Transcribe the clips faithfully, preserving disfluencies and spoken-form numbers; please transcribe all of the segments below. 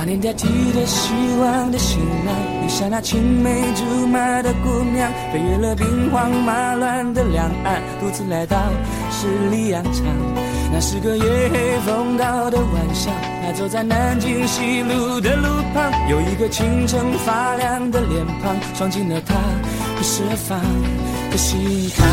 年代替着希望的行囊，留下那青梅竹马的姑娘，飞越了兵荒马乱的两岸，独自来到十里洋场。那是个夜黑风高的晚上，他走在南京西路的路旁，有一个清晨发亮的脸庞，闯进了他不设防的心坎。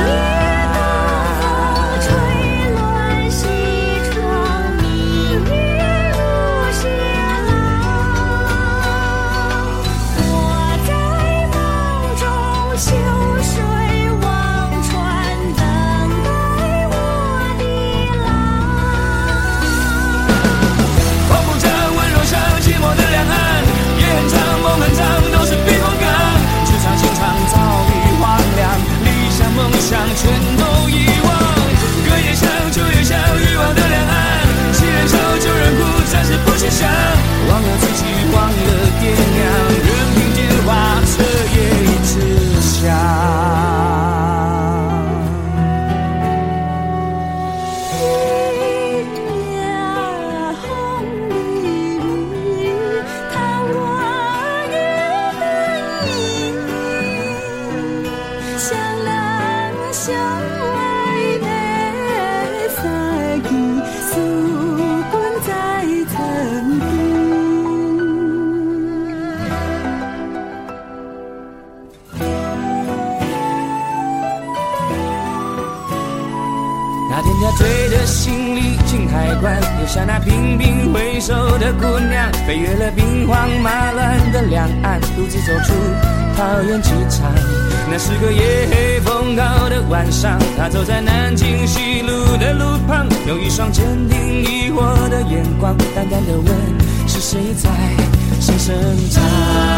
全都遗忘，歌也唱，酒也香，欲望的两岸，新人笑，旧人哭，暂时不去想，忘了自己，忘了爹娘，任凭电话彻夜一直响。那天他推着行李进海关，留下那频频回首的姑娘，飞越了兵荒马乱的两岸，独自走出桃园机场。那是个夜黑风高的晚上，他走在南京西路的路旁，用一双坚定疑惑的眼光，淡淡的问：是谁在声声唱？